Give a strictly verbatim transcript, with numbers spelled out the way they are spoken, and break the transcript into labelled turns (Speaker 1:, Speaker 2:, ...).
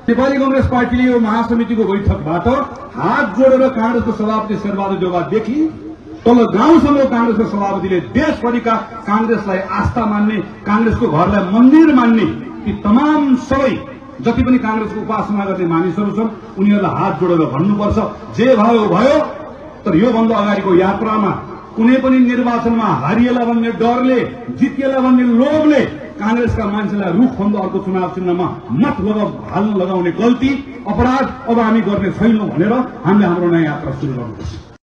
Speaker 1: नेपाली कांग्रेस पार्टीले यो महासमितिको बैठकबाट हात जोडेर कांग्रेसको सभापति शेरबहादुर देवादेखि तल गाउँसम्म कांग्रेसको सभापतिले देशभरिका कांग्रेसलाई आस्था मान्ने, कांग्रेसको घरलाई मन्दिर मान्ने ती तमाम सबै जति पनि कांग्रेसको उपासना गर्ने मानिसहरू छन् उनीहरूलाई हात जोडेर भन्नुपर्छ जे भयो भयो, तर यो भन्दा अगाडिको यात्रामा कुनै पनि निर्वाचनमा हारिएला भन्ने डरले, जितिएला भन्ने लोभले कांग्रेसका मान्छेलाई रुखभन्दा अर्को चुनाव चिन्हमा मत लगाउ हाल्न लगाउने गल्ती, अपराध अब हामी गर्ने छैनौं भनेर हामीले हाम्रो नयाँ यात्रा सुरु गर्नुपर्छ।